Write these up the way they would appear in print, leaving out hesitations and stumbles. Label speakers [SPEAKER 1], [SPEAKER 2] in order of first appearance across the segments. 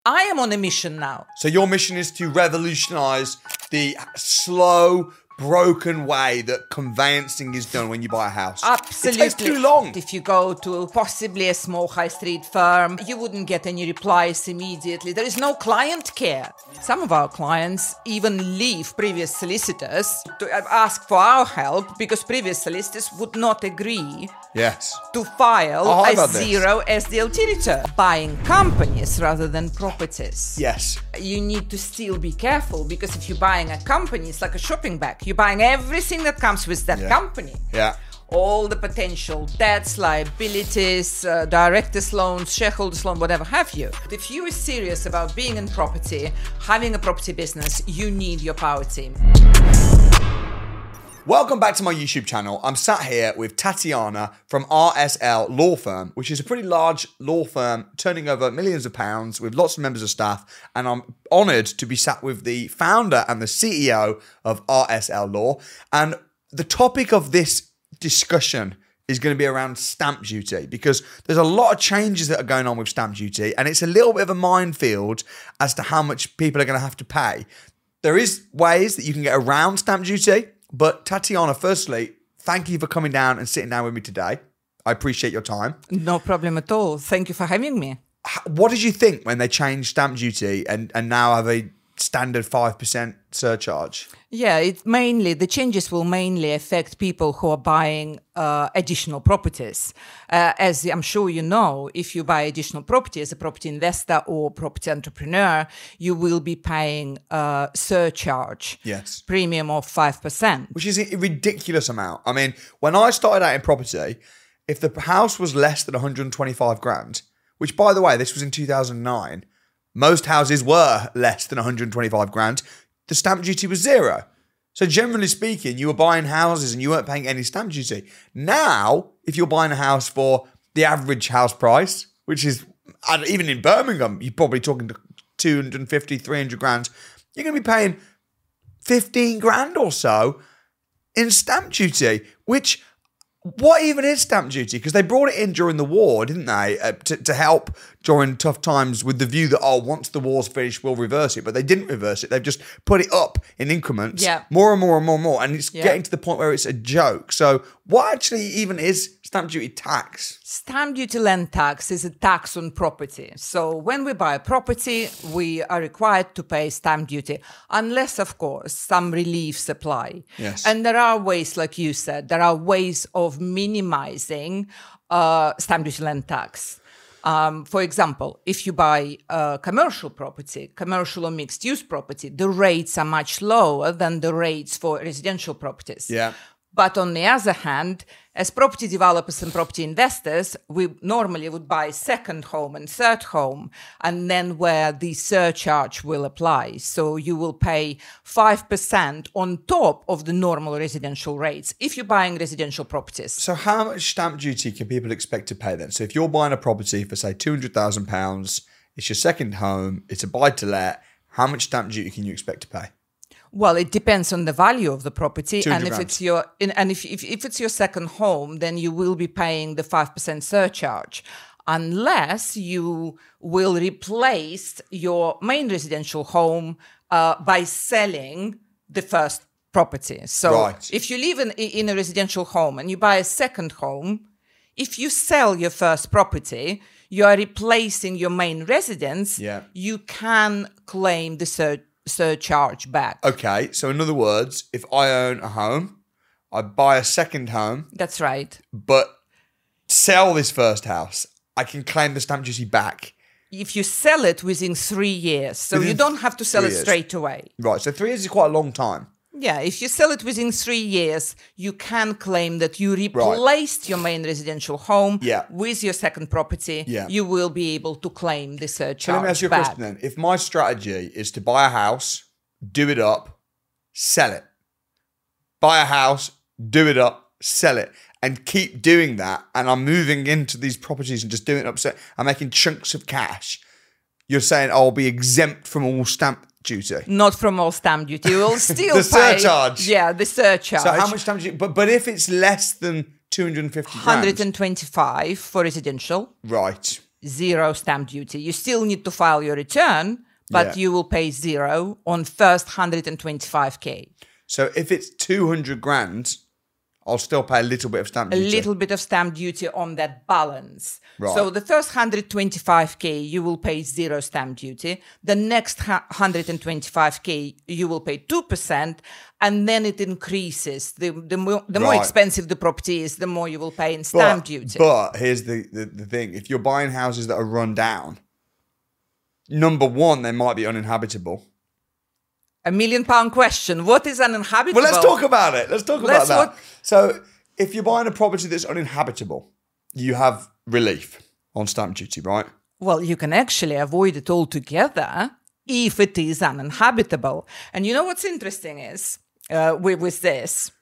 [SPEAKER 1] I am on a mission now.
[SPEAKER 2] So your mission is to revolutionise the slow, broken way that conveyancing is done when you buy a house.
[SPEAKER 1] Absolutely.
[SPEAKER 2] It takes too long.
[SPEAKER 1] If you go to possibly a small high street firm, you wouldn't get any replies immediately. There is no client care. Some of our clients even leave previous solicitors to ask for our help because previous solicitors would not agree to file a zero SDLT return. Buying companies rather than properties.
[SPEAKER 2] Yes.
[SPEAKER 1] You need to still be careful because if you're buying a company, it's like a shopping bag. You're buying everything that comes with that company.
[SPEAKER 2] Yeah.
[SPEAKER 1] All the potential debts, liabilities, directors' loans, shareholders' loan, whatever have you. If you are serious about being in property, having a property business, you need your power team.
[SPEAKER 2] Welcome back to my YouTube channel. I'm sat here with Tatiana from RSL Law Firm, which is a pretty large law firm turning over millions of pounds with lots of members of staff. And I'm honoured to be sat with the founder and the CEO of RSL Law. And the topic of this discussion is going to be around stamp duty because there's a lot of changes that are going on with stamp duty and it's a little bit of a minefield as to how much people are going to have to pay. There is ways that you can get around stamp duty. But Tatiana, firstly, thank you for coming down and sitting down with me today. I appreciate your time.
[SPEAKER 1] No problem at all. Thank you for having me.
[SPEAKER 2] What did you think when they changed stamp duty and now have a standard 5% surcharge?
[SPEAKER 1] Yeah, the changes will mainly affect people who are buying additional properties. As I'm sure you know, if you buy additional property as a property investor or property entrepreneur, you will be paying a surcharge, premium of 5%.
[SPEAKER 2] Which is a ridiculous amount. I mean, when I started out in property, if the house was less than 125 grand, which by the way, this was in 2009, most houses were less than 125 grand. The stamp duty was zero. So generally speaking, you were buying houses and you weren't paying any stamp duty. Now, if you're buying a house for the average house price, which is, even in Birmingham, you're probably talking to 250, 300 grand, you're going to be paying 15 grand or so in stamp duty, which... What even is stamp duty? Because they brought it in during the war, didn't they? To help during tough times with the view that, once the war's finished, we'll reverse it. But they didn't reverse it. They've just put it up in increments, more and more and more and more. And it's getting to the point where it's a joke. So what actually even is stamp duty tax?
[SPEAKER 1] Stamp duty land tax is a tax on property. So when we buy a property, we are required to pay stamp duty, unless, of course, some reliefs apply.
[SPEAKER 2] Yes.
[SPEAKER 1] And there are ways, like you said, there are ways of minimizing stamp duty land tax. For example, if you buy commercial property, commercial or mixed-use property, the rates are much lower than the rates for residential properties.
[SPEAKER 2] Yeah.
[SPEAKER 1] But on the other hand, as property developers and property investors, we normally would buy second home and third home, and then where the surcharge will apply. So you will pay 5% on top of the normal residential rates if you're buying residential properties.
[SPEAKER 2] So how much stamp duty can people expect to pay then? So if you're buying a property for, say, £200,000, it's your second home, it's a buy-to-let, how much stamp duty can you expect to pay?
[SPEAKER 1] Well, it depends on the value of the property, and if
[SPEAKER 2] grand.
[SPEAKER 1] it's your if it's your second home, then you will be paying the 5% surcharge, unless you will replace your main residential home by selling the first property. So, if you live in a residential home and you buy a second home, if you sell your first property, you are replacing your main residence. You can claim the surcharge back.
[SPEAKER 2] Okay, so in other words, if I own a home, I buy a second home.
[SPEAKER 1] That's right.
[SPEAKER 2] But sell this first house, I can claim the stamp duty back.
[SPEAKER 1] If you sell it within 3 years, so you don't have to sell it straight away.
[SPEAKER 2] Right, so 3 years is quite a long time.
[SPEAKER 1] Yeah, if you sell it within 3 years, you can claim that you replaced your main residential home with your second property. You will be able to claim the surcharge
[SPEAKER 2] So let me ask you a question then. If my strategy is to buy a house, do it up, sell it. Buy a house, do it up, sell it. And keep doing that, and I'm moving into these properties and just doing it up, so I'm making chunks of cash, you're saying I'll be exempt from all stamp duty?
[SPEAKER 1] Not from all stamp duty. You will still
[SPEAKER 2] the
[SPEAKER 1] pay...
[SPEAKER 2] surcharge.
[SPEAKER 1] Yeah, the surcharge.
[SPEAKER 2] So how much stamp duty? But if it's less than 250 grand?
[SPEAKER 1] 125 for residential.
[SPEAKER 2] Right.
[SPEAKER 1] zero stamp duty. You still need to file your return, but you will pay zero on first 125K.
[SPEAKER 2] So if it's 200 grand, I'll still pay a little bit of stamp duty.
[SPEAKER 1] A little bit of stamp duty on that balance.
[SPEAKER 2] Right.
[SPEAKER 1] So the first 125K, you will pay zero stamp duty. The next 125K, you will pay 2%, and then it increases. The more expensive the property is, the more you will pay in stamp duty.
[SPEAKER 2] But here's the thing. If you're buying houses that are run down, number one, they might be uninhabitable.
[SPEAKER 1] £1 million question. What is uninhabitable?
[SPEAKER 2] Well, let's talk about it. Let's talk about that. So if you're buying a property that's uninhabitable, you have relief on stamp duty, right?
[SPEAKER 1] Well, you can actually avoid it altogether if it is uninhabitable. And you know what's interesting is, with this,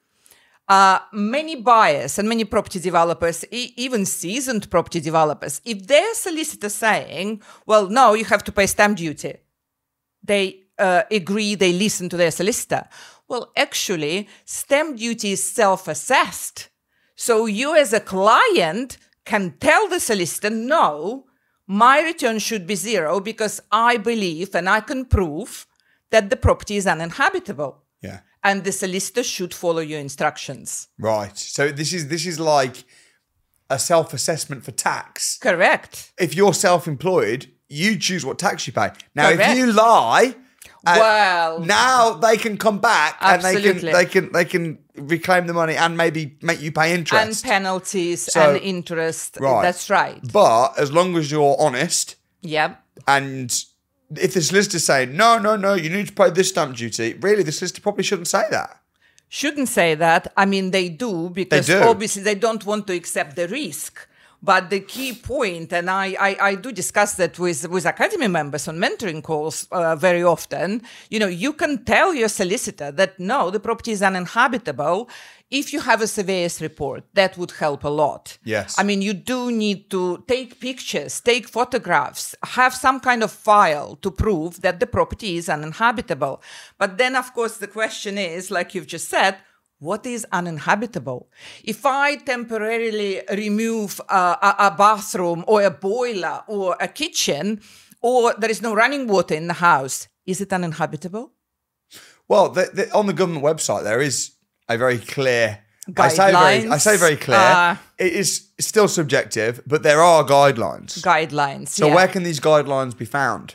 [SPEAKER 1] many buyers and many property developers, even seasoned property developers, if their solicitor saying, well, no, you have to pay stamp duty, they agree, they listen to their solicitor. Well, actually, stamp duty is self-assessed. So you as a client can tell the solicitor, no, my return should be zero because I believe and I can prove that the property is uninhabitable.
[SPEAKER 2] Yeah.
[SPEAKER 1] And the solicitor should follow your instructions.
[SPEAKER 2] Right. So this is like a self-assessment for tax.
[SPEAKER 1] Correct.
[SPEAKER 2] If you're self-employed, you choose what tax you pay. Now,
[SPEAKER 1] Correct.
[SPEAKER 2] if you lie,
[SPEAKER 1] well,
[SPEAKER 2] now they can come back
[SPEAKER 1] absolutely.
[SPEAKER 2] and they can reclaim the money and maybe make you pay interest
[SPEAKER 1] and penalties and interest.
[SPEAKER 2] Right.
[SPEAKER 1] That's right.
[SPEAKER 2] But as long as you're honest,
[SPEAKER 1] Yep.
[SPEAKER 2] and if the solicitor's saying no, you need to pay this stamp duty, really, the solicitor probably shouldn't say that.
[SPEAKER 1] Shouldn't say that. I mean, they do because obviously they don't want to accept the risk. But the key point, and I do discuss that with Academy members on mentoring calls very often, you can tell your solicitor that, no, the property is uninhabitable. If you have a surveyor's report, that would help a lot.
[SPEAKER 2] Yes.
[SPEAKER 1] I mean, you do need to take pictures, take photographs, have some kind of file to prove that the property is uninhabitable. But then, of course, the question is, like you've just said, what is uninhabitable? If I temporarily remove a bathroom or a boiler or a kitchen, or there is no running water in the house, is it uninhabitable?
[SPEAKER 2] Well, on the government website, there is a very clear
[SPEAKER 1] guidelines.
[SPEAKER 2] I say very clear. It is still subjective, but there are guidelines. So where can these guidelines be found?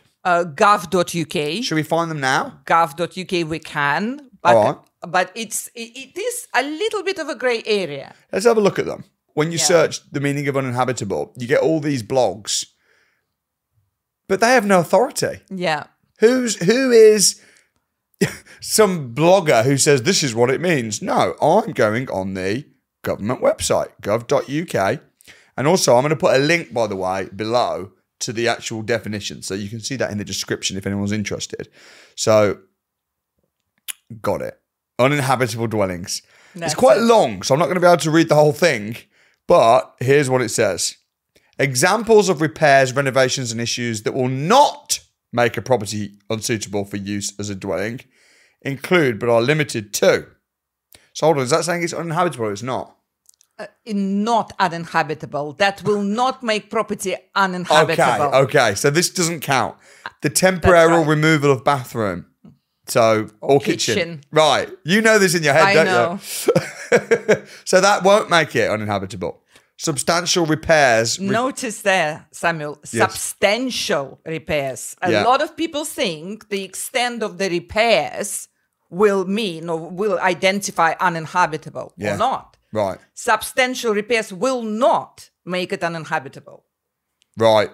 [SPEAKER 1] Gov.uk.
[SPEAKER 2] Should we find them now?
[SPEAKER 1] Gov.uk we can. But,
[SPEAKER 2] all right.
[SPEAKER 1] But it is a little bit of a grey area.
[SPEAKER 2] Let's have a look at them. When you search the meaning of uninhabitable, you get all these blogs, but they have no authority.
[SPEAKER 1] Yeah.
[SPEAKER 2] Who is some blogger who says this is what it means? No, I'm going on the government website, gov.uk. And also, I'm going to put a link, by the way, below to the actual definition. So you can see that in the description if anyone's interested. So, got it. Uninhabitable dwellings. It's quite long, so I'm not going to be able to read the whole thing. But here's what it says. Examples of repairs, renovations, and issues that will not make a property unsuitable for use as a dwelling include, but are limited to. So hold on, is that saying it's uninhabitable or it's not?
[SPEAKER 1] Not uninhabitable. That will not make property uninhabitable.
[SPEAKER 2] Okay. So this doesn't count. The temporary removal of bathroom. So, or kitchen. Right. You know this in your head, don't you? So that won't make it uninhabitable. Substantial repairs.
[SPEAKER 1] Notice there, Samuel, substantial repairs. A lot of people think the extent of the repairs will mean or will identify uninhabitable or not.
[SPEAKER 2] Right.
[SPEAKER 1] Substantial repairs will not make it uninhabitable.
[SPEAKER 2] Right.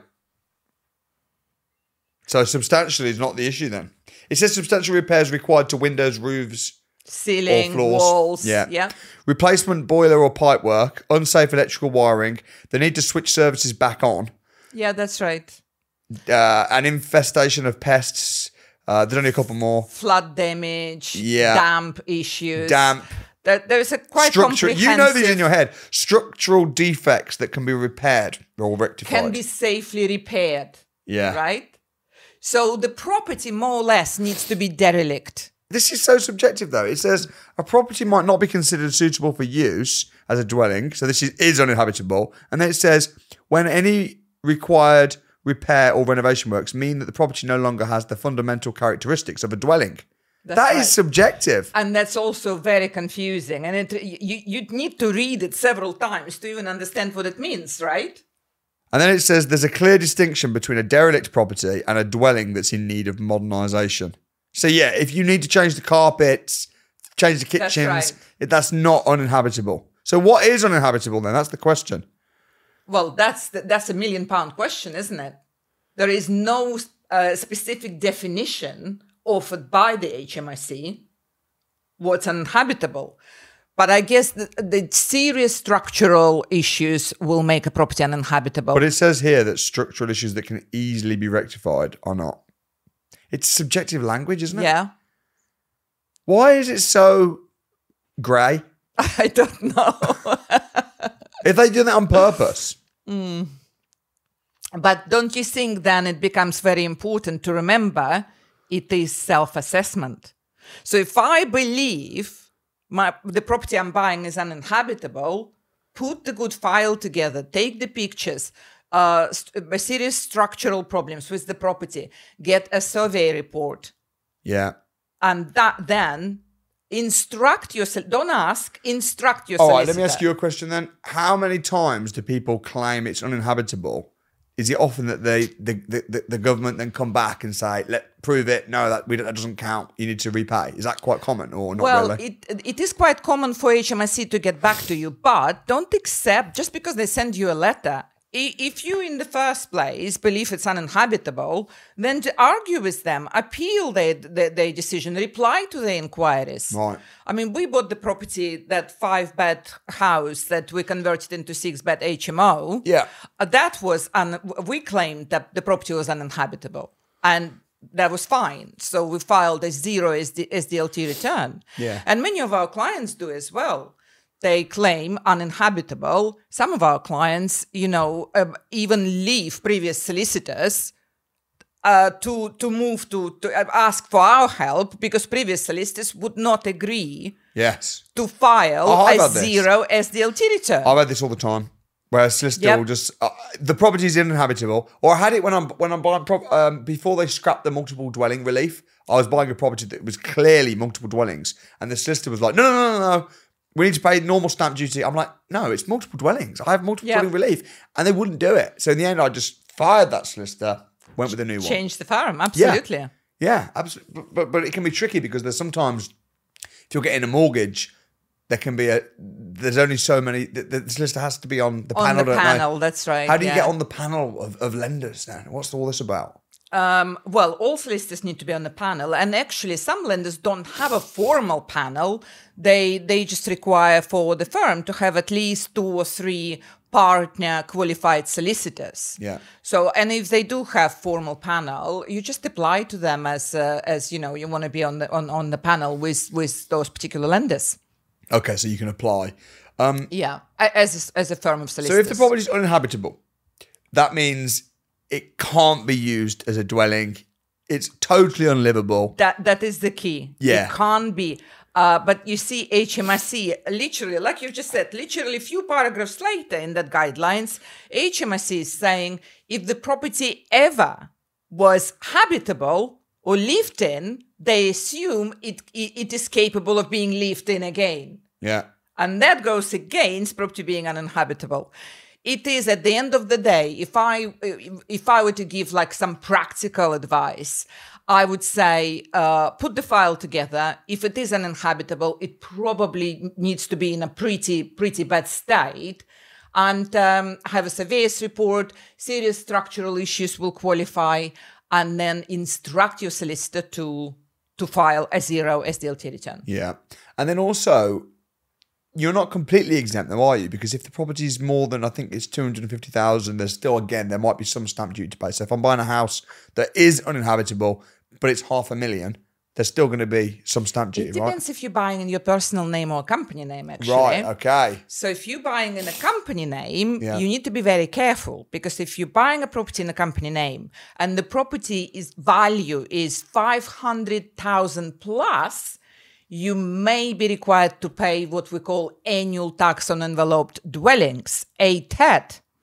[SPEAKER 2] So substantially is not the issue then. It says substantial repairs required to windows, roofs,
[SPEAKER 1] ceiling,
[SPEAKER 2] or floors.
[SPEAKER 1] walls.
[SPEAKER 2] Yeah. Replacement boiler or pipe work, unsafe electrical wiring, the need to switch services back on.
[SPEAKER 1] Yeah, that's right.
[SPEAKER 2] An infestation of pests. There's only a couple more.
[SPEAKER 1] Flood damage. Yeah. Damp issues. There's a quite comprehensive...
[SPEAKER 2] You know these in your head. Structural defects that can be repaired or rectified.
[SPEAKER 1] Can be safely repaired.
[SPEAKER 2] Yeah.
[SPEAKER 1] Right? So the property more or less needs to be derelict.
[SPEAKER 2] This is so subjective though. It says a property might not be considered suitable for use as a dwelling. So this is uninhabitable. And then it says when any required repair or renovation works mean that the property no longer has the fundamental characteristics of a dwelling. That is subjective.
[SPEAKER 1] And that's also very confusing. And you need to read it several times to even understand what it means, right?
[SPEAKER 2] And then it says there's a clear distinction between a derelict property and a dwelling that's in need of modernisation. So yeah, if you need to change the carpets, change the kitchens, that's not uninhabitable. So what is uninhabitable then? That's the question.
[SPEAKER 1] Well, that's a £1 million question, isn't it? There is no specific definition offered by the HMRC what's uninhabitable. But I guess the serious structural issues will make a property uninhabitable.
[SPEAKER 2] But it says here that structural issues that can easily be rectified are not. It's subjective language, isn't it?
[SPEAKER 1] Yeah.
[SPEAKER 2] Why is it so grey?
[SPEAKER 1] I don't know.
[SPEAKER 2] If they do that on purpose.
[SPEAKER 1] But don't you think then it becomes very important to remember it is self-assessment? So if I believe the property I'm buying is uninhabitable, put the good file together, take the pictures, serious structural problems with the property, get a survey report.
[SPEAKER 2] Yeah.
[SPEAKER 1] And then instruct yourself. Don't ask, instruct your
[SPEAKER 2] All
[SPEAKER 1] solicitor.
[SPEAKER 2] right, let me ask you a question then. How many times do people claim it's uninhabitable? Is it often that the government then come back and say, prove it, no, that doesn't count, you need to repay? Is that quite common or not really?
[SPEAKER 1] Well, it is quite common for HMRC to get back to you, but don't accept, just because they send you a letter, if you in the first place believe it's uninhabitable, then to argue with them, appeal their decision, reply to the inquiries.
[SPEAKER 2] Right.
[SPEAKER 1] I mean, we bought the property, that 5-bed house that we converted into 6-bed HMO.
[SPEAKER 2] Yeah.
[SPEAKER 1] That was, we claimed that the property was uninhabitable. And that was fine. So we filed a 0 SDLT return.
[SPEAKER 2] Yeah.
[SPEAKER 1] And many of our clients do as well. They claim uninhabitable. Some of our clients, even leave previous solicitors to move to ask for our help because previous solicitors would not agree.
[SPEAKER 2] Yes.
[SPEAKER 1] To file a 0 SDLT return.
[SPEAKER 2] I've had this all the time, where a solicitor will just the property is uninhabitable. Or I had it when I'm buying before they scrapped the multiple dwelling relief. I was buying a property that was clearly multiple dwellings, and the solicitor was like, no. We need to pay normal stamp duty. I'm like, no, it's multiple dwellings. I have multiple dwelling relief. And they wouldn't do it. So in the end, I just fired that solicitor, went with a new one.
[SPEAKER 1] Change the firm, absolutely.
[SPEAKER 2] Yeah, absolutely. But it can be tricky because there's sometimes, if you're getting a mortgage, there's only so many, the solicitor has to be on the panel.
[SPEAKER 1] On the panel, that's right.
[SPEAKER 2] How do you get on the panel of lenders then? What's all this about?
[SPEAKER 1] Well, all solicitors need to be on the panel, and actually some lenders don't have a formal panel. They just require for the firm to have at least 2 or 3 partner qualified solicitors.
[SPEAKER 2] Yeah.
[SPEAKER 1] So, and if they do have formal panel, you just apply to them as you want to be on the panel with those particular lenders.
[SPEAKER 2] Okay, so you can apply.
[SPEAKER 1] As a firm of solicitors.
[SPEAKER 2] So if the property is uninhabitable, that means it can't be used as a dwelling. It's totally unlivable.
[SPEAKER 1] That is the key.
[SPEAKER 2] Yeah.
[SPEAKER 1] It can't be. But you see, HMRC, literally, like you just said, literally a few paragraphs later in that guidelines, HMRC is saying if the property ever was habitable or lived in, they assume it is capable of being lived in again.
[SPEAKER 2] Yeah.
[SPEAKER 1] And that goes against property being uninhabitable. It is, at the end of the day, if I were to give like some practical advice, I would say put the file together. If it is uninhabitable, it probably needs to be in a pretty bad state, and have a surveyor's report. Serious structural issues will qualify, and then instruct your solicitor to file a 0 SDLT return.
[SPEAKER 2] Yeah, and then also, you're not completely exempt though, are you? Because if the property is more than, I think it's 250,000, there's still, again, there might be some stamp duty to pay. So if I'm buying a house that is uninhabitable, but it's 500,000, there's still going to be some stamp duty, right?
[SPEAKER 1] It depends if you're buying in your personal name or company name, actually.
[SPEAKER 2] Right, okay.
[SPEAKER 1] So if you're buying in a company name, you need to be very careful, because if you're buying a property in a company name and the property value is 500,000 plus, you may be required to pay what we call annual tax on enveloped dwellings, ATAD,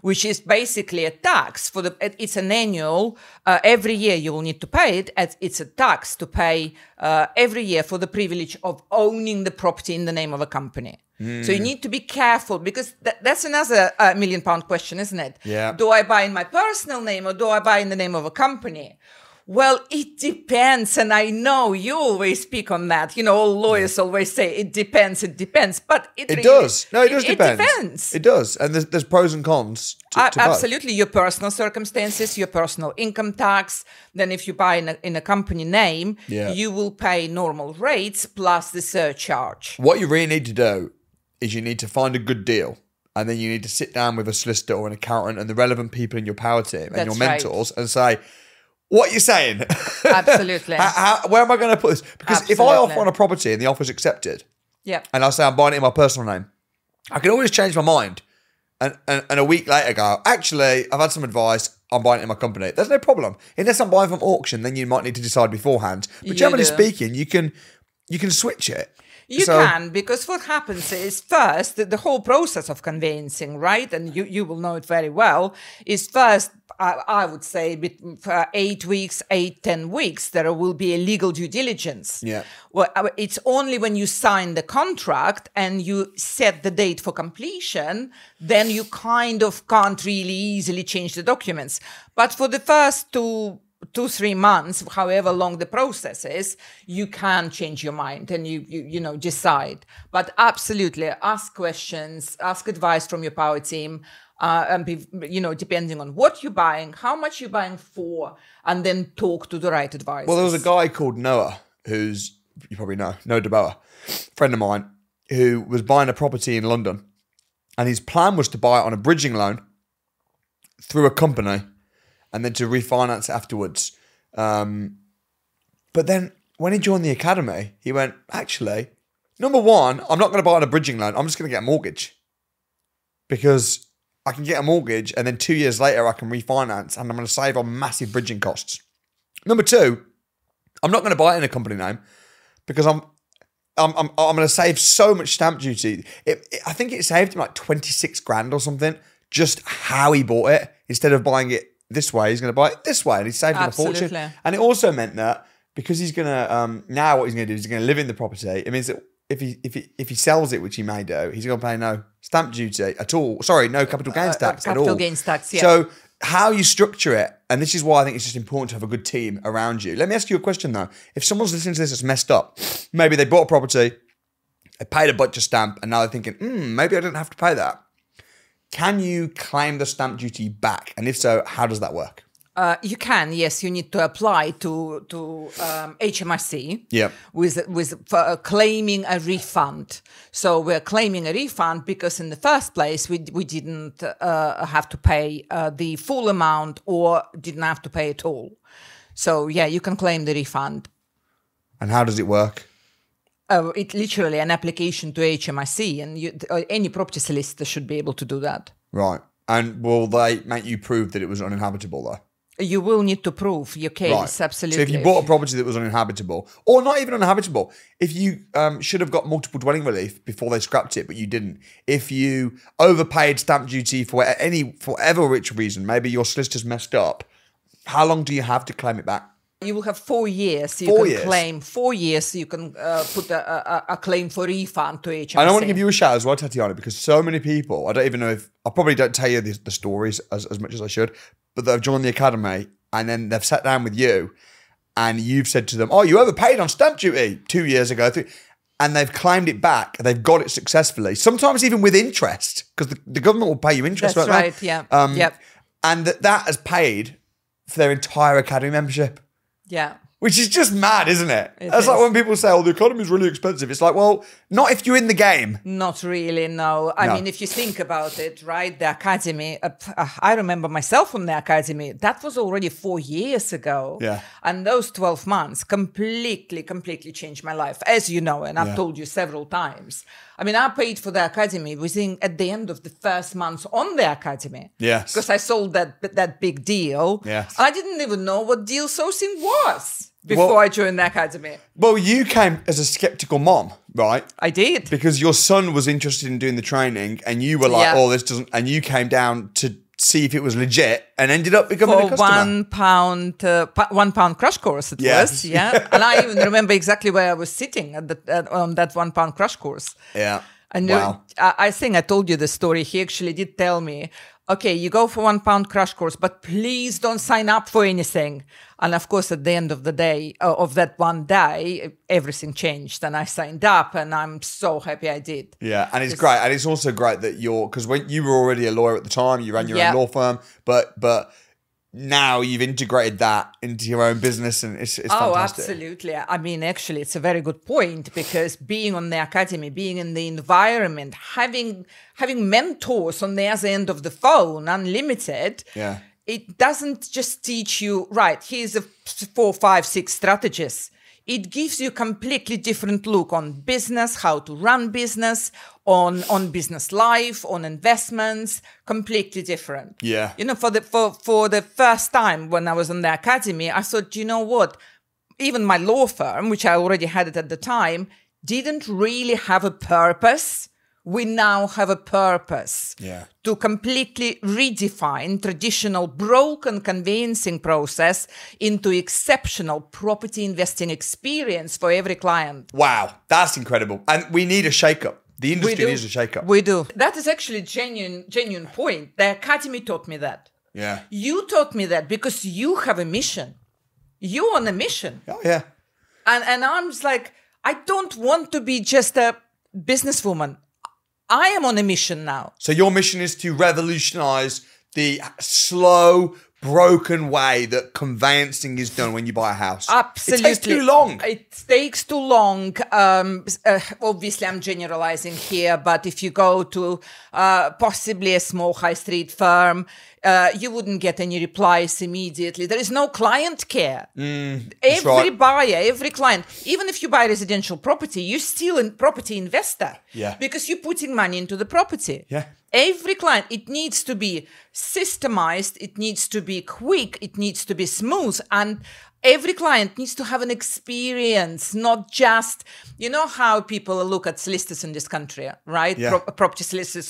[SPEAKER 1] which is basically a tax for it's an annual, every year you will need to pay it, as it's a tax to pay every year for the privilege of owning the property in the name of a company. So you need to be careful, because that's another £1 million question, isn't it?
[SPEAKER 2] Yeah.
[SPEAKER 1] Do I buy in my personal name or do I buy in the name of a company? Well, it depends. And I know you always speak on that. All lawyers always say it depends, but it really
[SPEAKER 2] does. No, it does depend.
[SPEAKER 1] It depends.
[SPEAKER 2] It does. And there's pros and cons to both.
[SPEAKER 1] Absolutely. Your personal circumstances, your personal income tax. Then if you buy in a company name, you will pay normal rates plus the surcharge.
[SPEAKER 2] What you really need to do is you need to find a good deal. And then you need to sit down with a solicitor or an accountant and the relevant people in your power team and your mentors and say, what are you saying?
[SPEAKER 1] Absolutely.
[SPEAKER 2] Where am I going to put this? Because if I offer on a property and the offer's accepted, and I say I'm buying it in my personal name, I can always change my mind. And a week later go, actually, I've had some advice, I'm buying it in my company. There's no problem. Unless I'm buying from auction, then you might need to decide beforehand. But generally speaking, you can switch it.
[SPEAKER 1] You can, because what happens is, first, the whole process of conveyancing, right? And you will know it very well, is first, I would say, for 8 weeks, 10 weeks, there will be a legal due diligence.
[SPEAKER 2] Yeah.
[SPEAKER 1] Well, it's only when you sign the contract and you set the date for completion, then you kind of can't really easily change the documents. But for the first 2-3 months, however long the process is, you can change your mind and you decide. But absolutely, ask questions, ask advice from your power team, and be, depending on what you're buying, how much you're buying for, and then talk to the right advisors.
[SPEAKER 2] Well, there was a guy called Noah, who's, you probably know, Noah DeBoer, friend of mine, who was buying a property in London, and his plan was to buy it on a bridging loan through a company, and then to refinance afterwards. But then when he joined the academy, he went, actually, number one, I'm not going to buy on a bridging loan. I'm just going to get a mortgage. Because I can get a mortgage and then 2 years later I can refinance and I'm going to save on massive bridging costs. Number two, I'm not going to buy it in a company name because I'm going to save so much stamp duty. I think it saved him like 26 grand or something, just how he bought it. Instead of buying it this way, he's going to buy it this way, and he saved him a fortune. And it also meant that because he's going to now what he's going to do is he's going to live in the property. It means that if he sells it, which he may do, he's going to pay no stamp duty at all. Sorry, no capital gains tax at all.
[SPEAKER 1] Capital gains tax, yeah.
[SPEAKER 2] So how you structure it, and this is why I think it's just important to have a good team around you. Let me ask you a question though. If someone's listening to this that's messed up, maybe they bought a property, they paid a bunch of stamp, and now they're thinking, maybe I don't have to pay that. Can you claim the stamp duty back? And if so, how does that work?
[SPEAKER 1] You can, yes. You need to apply to HMRC for claiming a refund. So we're claiming a refund because in the first place we didn't have to pay the full amount or didn't have to pay at all. So yeah, you can claim the refund.
[SPEAKER 2] And how does it work?
[SPEAKER 1] It's literally an application to HMRC, and any property solicitor should be able to do that.
[SPEAKER 2] Right. And will they make you prove that it was uninhabitable though?
[SPEAKER 1] You will need to prove your case, right. Absolutely.
[SPEAKER 2] So if you bought a property that was uninhabitable, or not even uninhabitable, if you should have got multiple dwelling relief before they scrapped it, but you didn't, if you overpaid stamp duty for whatever which reason, maybe your solicitor's messed up, how long do you have to claim it back?
[SPEAKER 1] You will have 4 years. So you can claim 4 years. So you can put a claim for refund to HMRC.
[SPEAKER 2] And I want to give you a shout as well, Tatiana, because so many people, I don't even know if, I probably don't tell you the stories as much as I should, but they've joined the academy and then they've sat down with you and you've said to them, oh, you overpaid on stamp duty 2 years ago. And they've claimed it back. They've got it successfully, sometimes even with interest, because the government will pay you interest.
[SPEAKER 1] That's right, yeah. Yep.
[SPEAKER 2] And that has paid for their entire academy membership.
[SPEAKER 1] Yeah.
[SPEAKER 2] Which is just mad, isn't it? That's like when people say, oh, the economy is really expensive. It's like, well, not if you're in the game.
[SPEAKER 1] Not really, no. I mean, if you think about it, right, the academy, I remember myself from the academy, that was already 4 years ago.
[SPEAKER 2] Yeah.
[SPEAKER 1] And those 12 months completely changed my life, as you know, and I've told you several times. I mean, I paid for the academy at the end of the first month on the academy.
[SPEAKER 2] Yes.
[SPEAKER 1] Because I sold that big deal.
[SPEAKER 2] Yes.
[SPEAKER 1] I didn't even know what deal sourcing was before I joined the academy.
[SPEAKER 2] Well, you came as a skeptical mom, right?
[SPEAKER 1] I did.
[SPEAKER 2] Because your son was interested in doing the training and you were like, oh, this doesn't, and you came down to see if it was legit and ended up becoming a
[SPEAKER 1] For
[SPEAKER 2] customer.
[SPEAKER 1] £1 crash course it
[SPEAKER 2] Yes.
[SPEAKER 1] was, yeah. And I even remember exactly where I was sitting on that £1 crash course.
[SPEAKER 2] Yeah.
[SPEAKER 1] And
[SPEAKER 2] Wow.
[SPEAKER 1] I think I told you the story. He actually did tell me, okay, you go for £1 crash course, but please don't sign up for anything. And of course, at the end of the day, of that one day, everything changed and I signed up and I'm so happy I did.
[SPEAKER 2] Yeah, and it's great. And it's also great that because when you were already a lawyer at the time, you ran your
[SPEAKER 1] Yeah.
[SPEAKER 2] own law firm, but now you've integrated that into your own business and it's
[SPEAKER 1] Oh,
[SPEAKER 2] fantastic.
[SPEAKER 1] absolutely. I mean, actually, it's a very good point because being on the academy, being in the environment, having mentors on the other end of the phone, unlimited,
[SPEAKER 2] Yeah.
[SPEAKER 1] it doesn't just teach you, right, here's a 4, 5, 6 strategies. It gives you completely different look on business, how to run business, on business life, on investments, completely different.
[SPEAKER 2] Yeah.
[SPEAKER 1] You know, for the first time when I was in the academy, I thought, you know what? Even my law firm, which I already had it at the time, didn't really have a purpose. We now have a purpose
[SPEAKER 2] Yeah.
[SPEAKER 1] to completely redefine traditional broken conveyancing process into exceptional property investing experience for every client.
[SPEAKER 2] Wow, that's incredible. And we need a shake-up. The industry needs a shake-up.
[SPEAKER 1] We do. That is actually genuine point. The academy taught me that.
[SPEAKER 2] Yeah.
[SPEAKER 1] You taught me that because you have a mission. You're on a mission.
[SPEAKER 2] Oh, yeah.
[SPEAKER 1] And I'm just like, I don't want to be just a businesswoman. I am on a mission now.
[SPEAKER 2] So your mission is to revolutionize the slow, broken way that conveyancing is done when you buy a house.
[SPEAKER 1] Absolutely.
[SPEAKER 2] It takes too long.
[SPEAKER 1] It takes too long. Obviously, I'm generalizing here, but if you go to possibly a small high street firm, you wouldn't get any replies immediately. There is no client care. Every
[SPEAKER 2] right.
[SPEAKER 1] buyer, every client, even if you buy residential property, you're still a property investor.
[SPEAKER 2] Yeah.
[SPEAKER 1] Because you're putting money into the property.
[SPEAKER 2] Yeah.
[SPEAKER 1] Every client, it needs to be systemized, it needs to be quick, it needs to be smooth, and every client needs to have an experience, not just, you know how people look at solicitors in this country, right?
[SPEAKER 2] Yeah.
[SPEAKER 1] Property solicitors,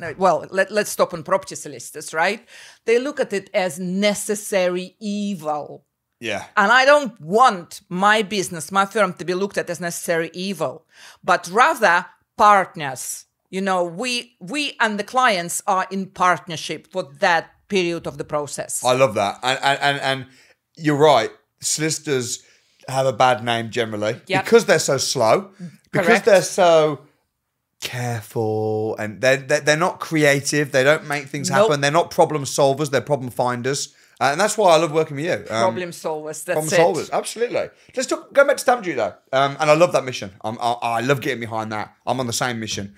[SPEAKER 1] let's stop on property solicitors, right? They look at it as necessary evil.
[SPEAKER 2] Yeah.
[SPEAKER 1] And I don't want my business, my firm to be looked at as necessary evil, but rather partners. You know, we and the clients are in partnership for that period of the process.
[SPEAKER 2] I love that. And you're right. Solicitors have a bad name generally
[SPEAKER 1] Yep.
[SPEAKER 2] because they're so slow, because
[SPEAKER 1] Correct.
[SPEAKER 2] they're so careful and they're not creative. They don't make things
[SPEAKER 1] Nope.
[SPEAKER 2] happen. They're not problem solvers. They're problem finders. And that's why I love working with you.
[SPEAKER 1] Problem solvers, that's
[SPEAKER 2] Problem
[SPEAKER 1] it.
[SPEAKER 2] solvers, absolutely. Let's go back to stamp duty though. And I love that mission. I love getting behind that. I'm on the same mission.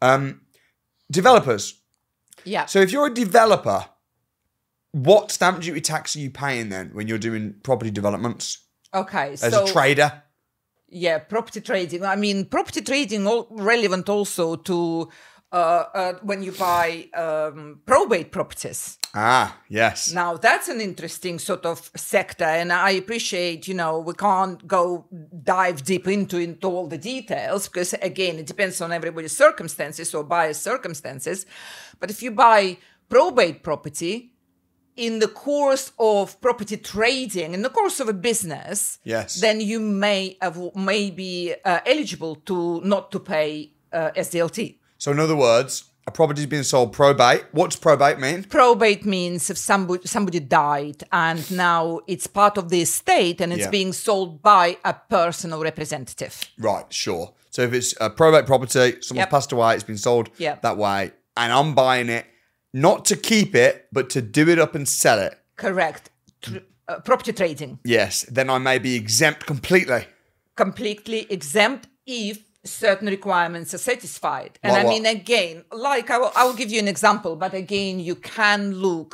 [SPEAKER 2] Developers.
[SPEAKER 1] Yeah.
[SPEAKER 2] So if you're a developer, what stamp duty tax are you paying then when you're doing property developments
[SPEAKER 1] Okay.
[SPEAKER 2] as a trader?
[SPEAKER 1] Yeah, property trading. I mean, property trading relevant also to when you buy probate properties.
[SPEAKER 2] Ah, yes.
[SPEAKER 1] Now, that's an interesting sort of sector, and I appreciate, you know, we can't go dive deep into all the details because, again, it depends on everybody's circumstances or buyer's circumstances. But if you buy probate property in the course of property trading, in the course of a business,
[SPEAKER 2] Yes.
[SPEAKER 1] then you may be eligible to not to pay SDLT.
[SPEAKER 2] So in other words, a property's being sold probate. What's probate mean?
[SPEAKER 1] Probate means if somebody died and now it's part of the estate and it's
[SPEAKER 2] Yeah.
[SPEAKER 1] being sold by a personal representative.
[SPEAKER 2] Right, sure. So if it's a probate property, someone's
[SPEAKER 1] Yep.
[SPEAKER 2] passed away, it's been sold
[SPEAKER 1] Yep.
[SPEAKER 2] that way, and I'm buying it not to keep it, but to do it up and sell it.
[SPEAKER 1] Correct. Property trading.
[SPEAKER 2] Yes, then I may be exempt completely.
[SPEAKER 1] Completely exempt if certain requirements are satisfied. And
[SPEAKER 2] Like
[SPEAKER 1] I
[SPEAKER 2] what?
[SPEAKER 1] mean, again, like I will give you an example, but again, you can look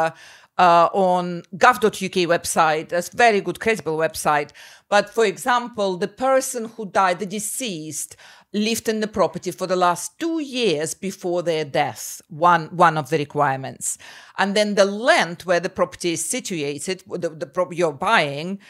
[SPEAKER 1] on gov.uk website, a very good, credible website. But for example, the person who died, the deceased, lived in the property for the last 2 years before their death, one of the requirements. And then the land where the property is situated, the property you're buying,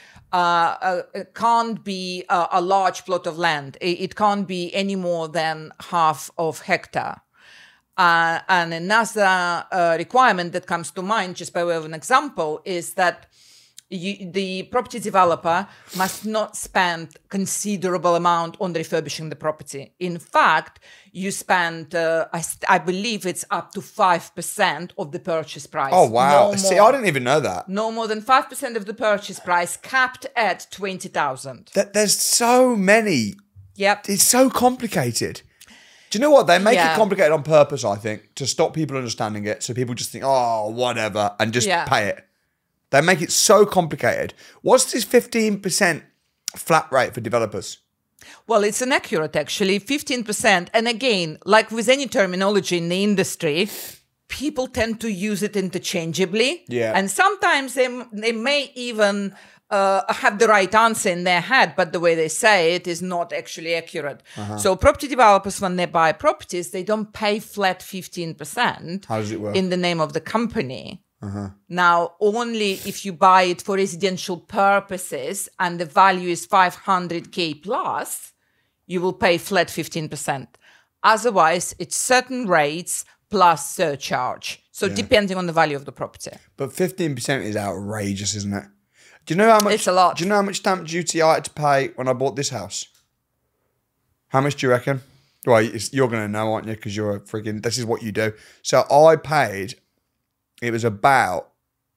[SPEAKER 1] can't be a large plot of land. It can't be any more than half of hectare. And another requirement that comes to mind, just by way of an example, is that the property developer must not spend considerable amount on refurbishing the property. In fact, you spend, I believe it's up to 5% of the purchase price.
[SPEAKER 2] Oh, wow.
[SPEAKER 1] No
[SPEAKER 2] See,
[SPEAKER 1] more.
[SPEAKER 2] I didn't even know that.
[SPEAKER 1] No more than 5% of the purchase price, capped at 20,000.
[SPEAKER 2] There's so many.
[SPEAKER 1] Yep.
[SPEAKER 2] It's so complicated. Do you know what? They make
[SPEAKER 1] Yeah.
[SPEAKER 2] it complicated on purpose, I think, to stop people understanding it. So people just think, oh, whatever, and just pay it. They make it so complicated. What's this 15% flat rate for developers?
[SPEAKER 1] Well, it's inaccurate, actually, 15%. And again, like with any terminology in the industry, people tend to use it interchangeably.
[SPEAKER 2] Yeah.
[SPEAKER 1] And sometimes they may even have the right answer in their head, but the way they say it is not actually accurate. So property developers, when they buy properties, they don't pay flat 15%.
[SPEAKER 2] How does it work?
[SPEAKER 1] In the name of the company. Now, only if you buy it for residential purposes and the value is 500K plus, you will pay flat 15%. Otherwise, it's certain rates plus surcharge. So depending on the value of the property.
[SPEAKER 2] But 15% is outrageous, isn't it? Do you know how much?
[SPEAKER 1] It's a lot.
[SPEAKER 2] Do you know how much stamp duty I had to pay when I bought this house? How much do you reckon? Well, you're going to know, aren't you? Because you're a freaking. This is what you do. So I paid. It was about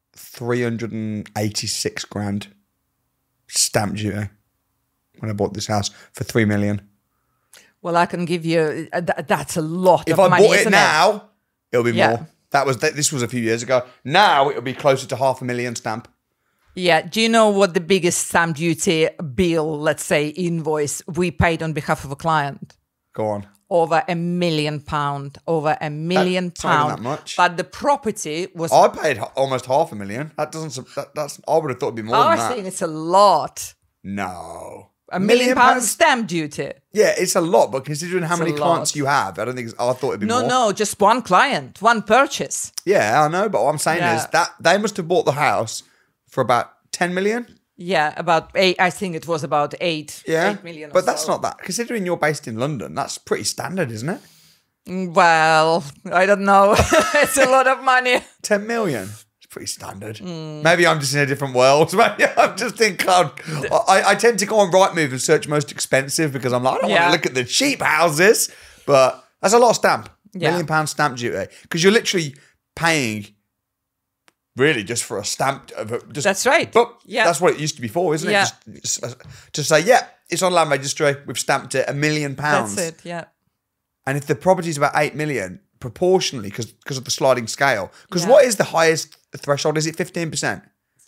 [SPEAKER 2] 386 grand stamp duty when I bought this house for 3 million.
[SPEAKER 1] Well, I can give you, that's a lot
[SPEAKER 2] If
[SPEAKER 1] of
[SPEAKER 2] I
[SPEAKER 1] money,
[SPEAKER 2] bought it
[SPEAKER 1] isn't
[SPEAKER 2] now, it'll be
[SPEAKER 1] Yeah.
[SPEAKER 2] more. This was a few years ago. Now it'll be closer to 500,000 stamp.
[SPEAKER 1] Yeah. Do you know what the biggest stamp duty bill, let's say invoice, we paid on behalf of a client?
[SPEAKER 2] Go on.
[SPEAKER 1] Over £1 million. Over £1 million.
[SPEAKER 2] That's not even that much.
[SPEAKER 1] But the property was.
[SPEAKER 2] I paid almost 500,000. That doesn't. That's. I would have thought it'd be more than
[SPEAKER 1] I
[SPEAKER 2] that.
[SPEAKER 1] think it's a lot.
[SPEAKER 2] No.
[SPEAKER 1] £1 million stamp duty.
[SPEAKER 2] Yeah, it's a lot, but considering how many
[SPEAKER 1] a
[SPEAKER 2] clients
[SPEAKER 1] lot.
[SPEAKER 2] you have, I don't think. I thought it'd be more.
[SPEAKER 1] No, just one client, one purchase.
[SPEAKER 2] Yeah, I know, but what I'm saying
[SPEAKER 1] Yeah.
[SPEAKER 2] is that they must have bought the house for about 10 million.
[SPEAKER 1] Yeah, about 8. I think it was about 8.
[SPEAKER 2] Yeah,
[SPEAKER 1] 8 million. Or
[SPEAKER 2] but that's
[SPEAKER 1] so.
[SPEAKER 2] not that. Considering you're based in London, that's pretty standard, isn't it?
[SPEAKER 1] Well, I don't know. It's a lot of money.
[SPEAKER 2] 10 million. It's pretty standard.
[SPEAKER 1] Hmm.
[SPEAKER 2] Maybe I'm just in a different world. Maybe I'm just thinking. I tend to go on Rightmove and search most expensive because I'm like, I don't want
[SPEAKER 1] Yeah.
[SPEAKER 2] to look at the cheap houses, but that's a lot of stamp.
[SPEAKER 1] Yeah.
[SPEAKER 2] £1 million stamp duty because you're literally paying. Really, just for a stamp. Just,
[SPEAKER 1] That's right.
[SPEAKER 2] But
[SPEAKER 1] Yeah.
[SPEAKER 2] that's what it used to be for, isn't it?
[SPEAKER 1] Yeah.
[SPEAKER 2] Just to say, yeah, it's on land registry. We've stamped it £1 million.
[SPEAKER 1] That's it, yeah.
[SPEAKER 2] And if the property's about 8 million, proportionally, because of the sliding scale, because
[SPEAKER 1] Yeah.
[SPEAKER 2] what is the highest threshold? Is it 15%?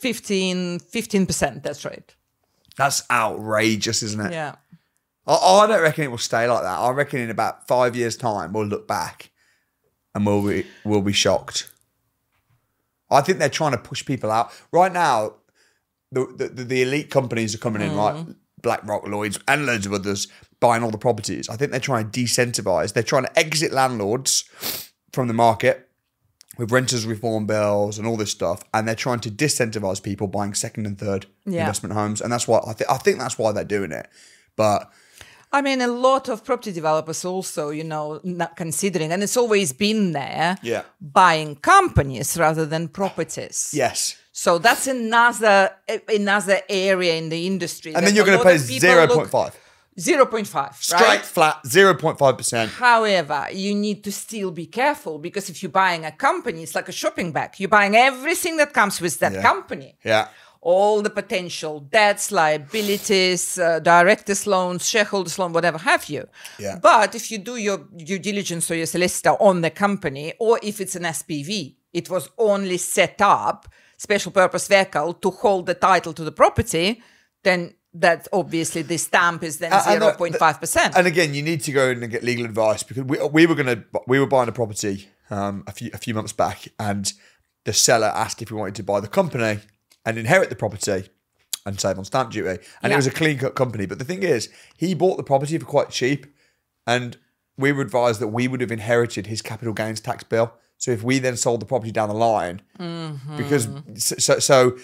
[SPEAKER 1] 15%, that's right.
[SPEAKER 2] That's outrageous, isn't it?
[SPEAKER 1] Yeah.
[SPEAKER 2] I don't reckon it will stay like that. I reckon in about 5 years' time, we'll look back and we'll be shocked. I think they're trying to push people out. Right now, the elite companies are coming in, right? BlackRock, Lloyds, and loads of others buying all the properties. I think they're trying to decentralize. They're trying to exit landlords from the market with renters reform bills and all this stuff, and they're trying to disincentivize people buying second and third investment homes, and that's why I think that's why they're doing it. But
[SPEAKER 1] I mean, a lot of property developers also, not considering, and it's always been there,
[SPEAKER 2] Yeah.
[SPEAKER 1] buying companies rather than properties.
[SPEAKER 2] yes,
[SPEAKER 1] So that's another area in the industry.
[SPEAKER 2] and then you're going to pay 0.5
[SPEAKER 1] 0.5,
[SPEAKER 2] straight
[SPEAKER 1] right?
[SPEAKER 2] flat 0.5%.
[SPEAKER 1] However, you need to still be careful because if you're buying a company, it's like a shopping bag. You're buying everything that comes with that company.
[SPEAKER 2] Yeah.
[SPEAKER 1] All the potential debts, liabilities, directors' loans, shareholders' loan, whatever have you.
[SPEAKER 2] Yeah.
[SPEAKER 1] But if you do your due diligence or your solicitor on the company, or if it's an SPV, it was only set up, special purpose vehicle, to hold the title to the property, then that obviously the stamp is then 0.5%.
[SPEAKER 2] And again, you need to go in and get legal advice because we were buying a property a few months back, and the seller asked if we wanted to buy the company and inherit the property and save on stamp duty. And it was a clean-cut company. But the thing is, he bought the property for quite cheap, and we were advised that we would have inherited his capital gains tax bill. So if we then sold the property down the line, because so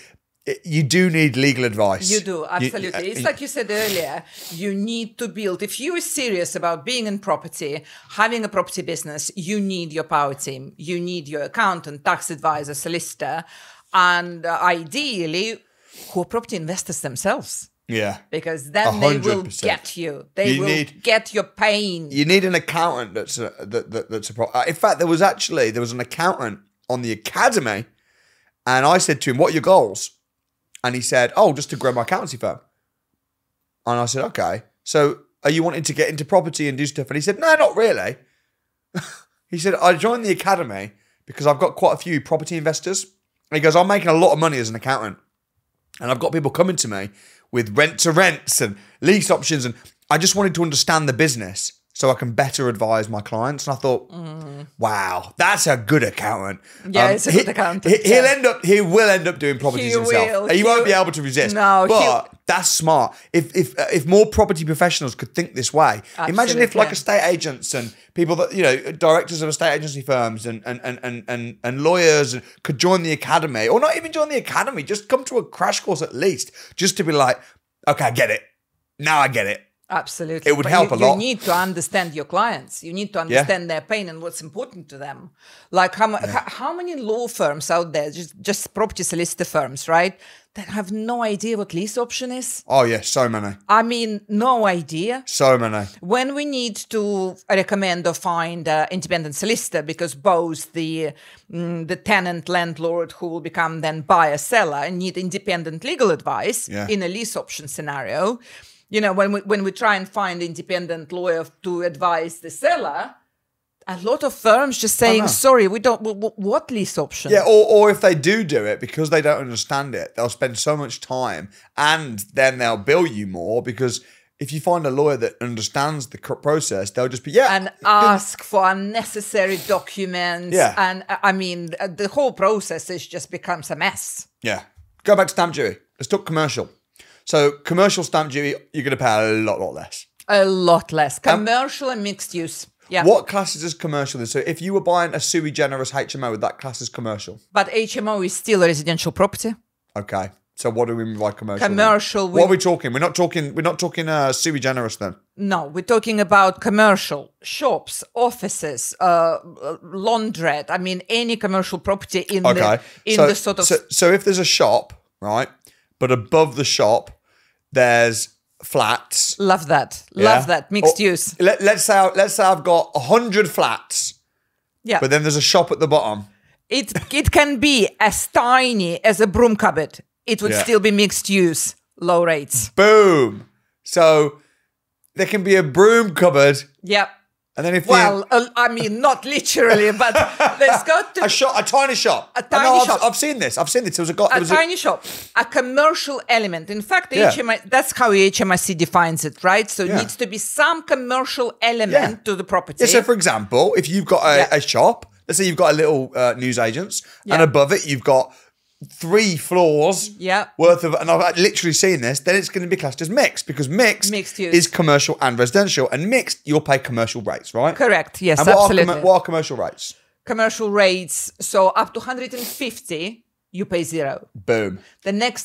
[SPEAKER 2] you do need legal advice.
[SPEAKER 1] You do, absolutely. It's like you said earlier, you need to build, if you are serious about being in property, having a property business, you need your power team. You need your accountant, tax advisor, solicitor, and ideally, core property investors themselves.
[SPEAKER 2] Yeah.
[SPEAKER 1] Because then they will
[SPEAKER 2] 100%.
[SPEAKER 1] get you. They will get your pain.
[SPEAKER 2] You need an accountant that's in fact, there was an accountant on the academy, and I said to him, "What are your goals?" And he said, "Oh, just to grow my accountancy firm." And I said, "Okay. So are you wanting to get into property and do stuff?" And he said, "No, not really." He said, "I joined the academy because I've got quite a few property investors." And he goes, "I'm making a lot of money as an accountant. And I've got people coming to me with rent-to-rents and lease options. And I just wanted to understand the business so I can better advise my clients." And I thought, wow, that's a good accountant.
[SPEAKER 1] Yeah, it's a good accountant.
[SPEAKER 2] He will end up doing properties himself. He won't be able to resist.
[SPEAKER 1] No,
[SPEAKER 2] but that's smart. If more property professionals could think this way, imagine if like estate agents and people that, directors of estate agency firms and lawyers could join the academy, or not even join the academy, just come to a crash course at least, just to be like, okay, I get it. Now I get it.
[SPEAKER 1] Absolutely.
[SPEAKER 2] It would help a lot.
[SPEAKER 1] You need to understand your clients. You need to understand their pain and what's important to them. Like how many law firms out there, just property solicitor firms, right, that have no idea what lease option is?
[SPEAKER 2] Oh, yeah, so many.
[SPEAKER 1] I mean, no idea.
[SPEAKER 2] So many.
[SPEAKER 1] When we need to recommend or find an independent solicitor, because both the tenant, landlord who will become then buyer, seller, need independent legal advice in a lease option scenario. When we try and find an independent lawyer to advise the seller, a lot of firms just saying, sorry, we don't, what lease option?
[SPEAKER 2] Yeah, or if they do it, because they don't understand it, they'll spend so much time and then they'll bill you more, because if you find a lawyer that understands the process, they'll just be,
[SPEAKER 1] and ask for unnecessary documents.
[SPEAKER 2] Yeah.
[SPEAKER 1] And I mean, the whole process just becomes a mess.
[SPEAKER 2] Yeah. Go back to stamp duty. Let's talk commercial. So commercial stamp duty, you're going to pay a lot less.
[SPEAKER 1] A lot less. Commercial and mixed use. Yeah.
[SPEAKER 2] What classes as commercial? So if you were buying a sui generis HMO, would that class as commercial?
[SPEAKER 1] But HMO is still a residential property.
[SPEAKER 2] Okay. So what do we mean by commercial?
[SPEAKER 1] Commercial.
[SPEAKER 2] What are we talking? We're not talking sui generis then.
[SPEAKER 1] No, we're talking about commercial shops, offices, laundrette. I mean, any commercial property in the sort of.
[SPEAKER 2] So if there's a shop, right, but above the shop, there's flats.
[SPEAKER 1] Love that. Love that. Mixed use.
[SPEAKER 2] Let's say I've got 100 flats.
[SPEAKER 1] Yeah.
[SPEAKER 2] But then there's a shop at the bottom.
[SPEAKER 1] It can be as tiny as a broom cupboard. It would still be mixed use, low rates.
[SPEAKER 2] Boom. So there can be a broom cupboard.
[SPEAKER 1] Yep.
[SPEAKER 2] And then
[SPEAKER 1] I mean, not literally, but there's got to
[SPEAKER 2] a tiny shop.
[SPEAKER 1] A tiny shop.
[SPEAKER 2] I've seen this. There was
[SPEAKER 1] a tiny shop, a commercial element. In fact, that's how HMRC defines it, right? So it needs to be some commercial element to the property.
[SPEAKER 2] Yeah. So, for example, if you've got a shop, let's say you've got a little newsagents, and above it you've got 3 floors worth of, and I've literally seen this, then it's going to be classed as mixed, because mixed use is commercial and residential, and mixed you'll pay commercial rates, right?
[SPEAKER 1] Correct. Yes,
[SPEAKER 2] and
[SPEAKER 1] absolutely.
[SPEAKER 2] What are commercial rates?
[SPEAKER 1] Commercial rates, so up to 150, you pay 0.
[SPEAKER 2] Boom.
[SPEAKER 1] The next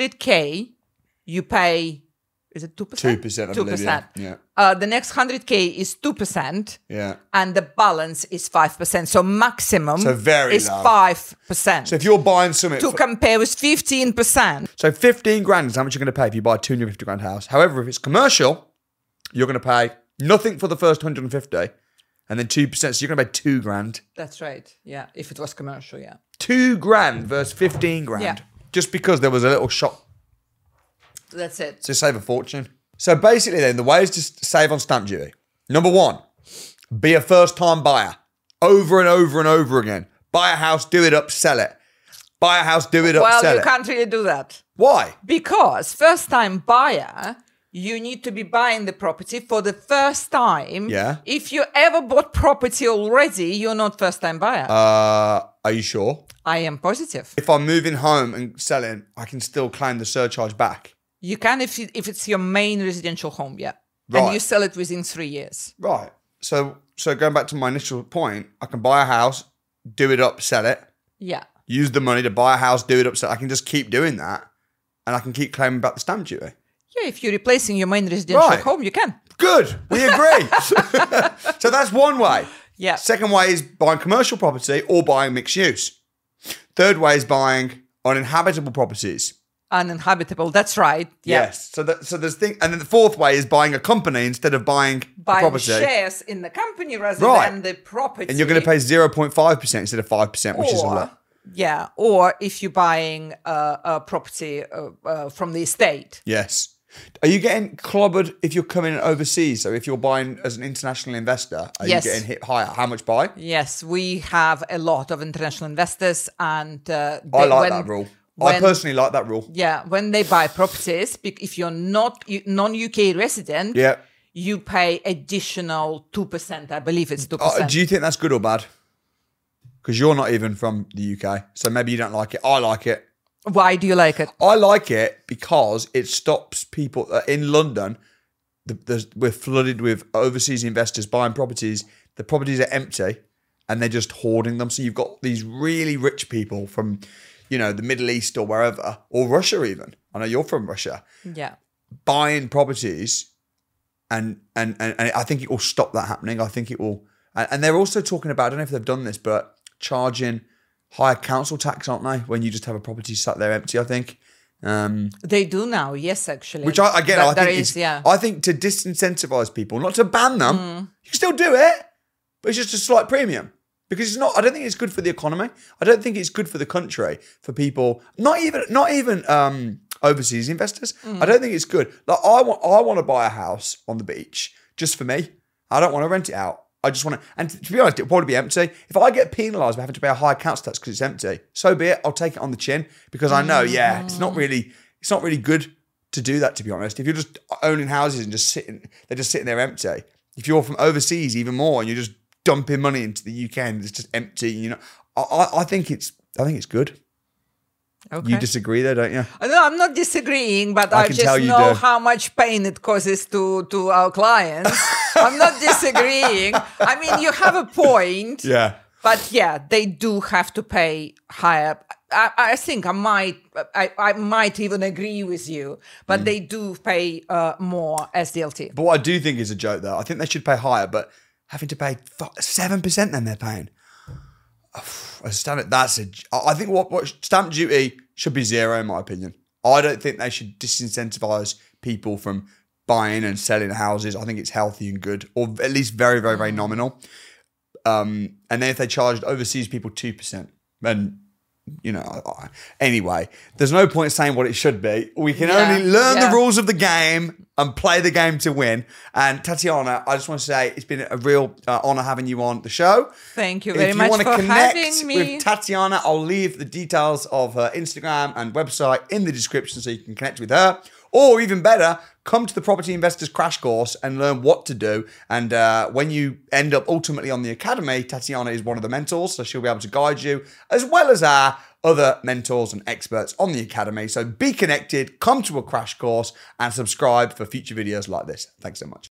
[SPEAKER 1] 100K, you pay, is it 2%?
[SPEAKER 2] 2%, I believe, yeah.
[SPEAKER 1] The next 100K is 2%.
[SPEAKER 2] Yeah.
[SPEAKER 1] And the balance is 5%. So maximum is
[SPEAKER 2] low.
[SPEAKER 1] 5%.
[SPEAKER 2] So if you're buying something...
[SPEAKER 1] To compare with 15%.
[SPEAKER 2] So 15 grand is how much you're going to pay if you buy a 250 grand house. However, if it's commercial, you're going to pay nothing for the first 150 and then 2%. So you're going to pay 2 grand.
[SPEAKER 1] That's right. Yeah. If it was commercial,
[SPEAKER 2] 2 grand versus 15 grand.
[SPEAKER 1] Yeah.
[SPEAKER 2] Just because there was a little shop.
[SPEAKER 1] That's it.
[SPEAKER 2] To save a fortune. So basically then, the ways to save on stamp duty. Number 1, be a first-time buyer. Over and over and over again. Buy a house, do it up, sell it. Buy a house, do it up, sell it.
[SPEAKER 1] Well, you can't really do that.
[SPEAKER 2] Why?
[SPEAKER 1] Because first-time buyer, you need to be buying the property for the first time.
[SPEAKER 2] Yeah.
[SPEAKER 1] If you ever bought property already, you're not first-time buyer.
[SPEAKER 2] Are you sure?
[SPEAKER 1] I am positive.
[SPEAKER 2] If I'm moving home and selling, I can still claim the surcharge back.
[SPEAKER 1] You can if it's your main residential home,
[SPEAKER 2] Right.
[SPEAKER 1] And you sell it within 3 years.
[SPEAKER 2] Right. So going back to my initial point, I can buy a house, do it up, sell it.
[SPEAKER 1] Yeah.
[SPEAKER 2] use the money to buy a house, do it up, so I can just keep doing that, and I can keep claiming back the stamp duty.
[SPEAKER 1] Yeah, if you're replacing your main residential
[SPEAKER 2] Right.
[SPEAKER 1] home, you can.
[SPEAKER 2] Good, we agree. So that's one way.
[SPEAKER 1] Yeah.
[SPEAKER 2] Second way is buying commercial property or buying mixed use. Third way is buying uninhabitable properties.
[SPEAKER 1] Uninhabitable. That's right. Yeah.
[SPEAKER 2] Yes. So there's and then the fourth way is buying a company instead of buying
[SPEAKER 1] Buying
[SPEAKER 2] property.
[SPEAKER 1] shares in the company rather
[SPEAKER 2] Right.
[SPEAKER 1] than the property.
[SPEAKER 2] And you're going to pay 0.5% instead of 5%, which is a lot.
[SPEAKER 1] Yeah, or if you're buying a property from the estate.
[SPEAKER 2] Yes. Are you getting clobbered if you're coming overseas? So if you're buying as an international investor, are
[SPEAKER 1] Yes.
[SPEAKER 2] you getting hit higher? How much by?
[SPEAKER 1] Yes, we have a lot of international investors, and
[SPEAKER 2] I like that rule. I personally like that rule.
[SPEAKER 1] Yeah, when they buy properties, if you're not non-UK resident,
[SPEAKER 2] Yeah.
[SPEAKER 1] you pay additional 2%. I believe it's 2%.
[SPEAKER 2] Do you think that's good or bad? Because you're not even from the UK, so maybe you don't like it. I like it.
[SPEAKER 1] Why do you like it?
[SPEAKER 2] I like it because it stops people in London. We're flooded with overseas investors buying properties. The properties are empty, and they're just hoarding them. So you've got these really rich people from, the Middle East or wherever, or Russia even. I know you're from Russia.
[SPEAKER 1] Yeah.
[SPEAKER 2] Buying properties, and I think it will stop that happening. I think it will. And they're also talking about, I don't know if they've done this, but charging higher council tax, aren't they? When you just have a property sat there empty, I think.
[SPEAKER 1] They do now, yes, actually.
[SPEAKER 2] Which I
[SPEAKER 1] I
[SPEAKER 2] think to disincentivize people, not to ban them. You can still do it, but it's just a slight premium. Because it's not. I don't think it's good for the economy. I don't think it's good for the country, for people. Not even overseas investors. I don't think it's good. Like I want to buy a house on the beach just for me. I don't want to rent it out. I just want to. And to be honest, it'll probably be empty. If I get penalised by having to pay a higher council tax because it's empty, so be it. I'll take it on the chin because I know, it's not really good to do that. To be honest, if you're just owning houses and they're just sitting there empty. If you're from overseas, even more, and you're just dumping money into the UK and it's just empty, I think it's good.
[SPEAKER 1] Okay.
[SPEAKER 2] You disagree there, don't you?
[SPEAKER 1] No, I'm not disagreeing, but I
[SPEAKER 2] can
[SPEAKER 1] just
[SPEAKER 2] tell you
[SPEAKER 1] know
[SPEAKER 2] do.
[SPEAKER 1] how much pain it causes to our clients. I'm not disagreeing. I mean, you have a point.
[SPEAKER 2] Yeah.
[SPEAKER 1] But yeah, they do have to pay higher. I think I might even agree with you, but they do pay more SDLT.
[SPEAKER 2] But what I do think is a joke, though. I think they should pay higher, but having to pay 7% then they're paying. I think what stamp duty should be 0 in my opinion. I don't think they should disincentivize people from buying and selling houses. I think it's healthy and good, or at least very, very, very nominal. And then if they charged overseas people 2%, then anyway, there's no point saying what it should be. We can only learn the rules of the game and play the game to win. And Tatiana, I just want to say it's been a real honor having you on the show.
[SPEAKER 1] Thank you very much for having me.
[SPEAKER 2] If you want to connect with Tatiana, I'll leave the details of her Instagram and website in the description so you can connect with her. Or even better, come to the Property Investors Crash Course and learn what to do. And when you end up ultimately on the academy, Tatiana is one of the mentors, so she'll be able to guide you, as well as our other mentors and experts on the academy. So be connected, come to a crash course, and subscribe for future videos like this. Thanks so much.